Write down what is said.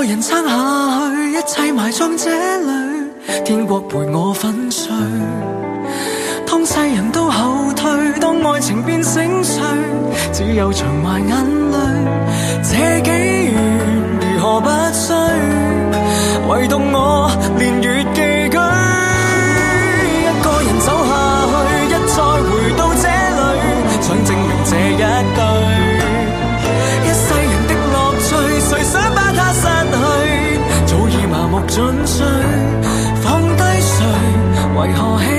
人撐下去，一切埋葬這裏，天國陪我粉碎。當世人都後退，當愛情變醒碎，只有長埋眼淚。這幾緣如何不衰，唯獨我年月寄居。一個人走下去，一再回到這裏，想證明這一句。一世人的樂趣，誰想把它失去？早已麻木進睡，放低誰？為何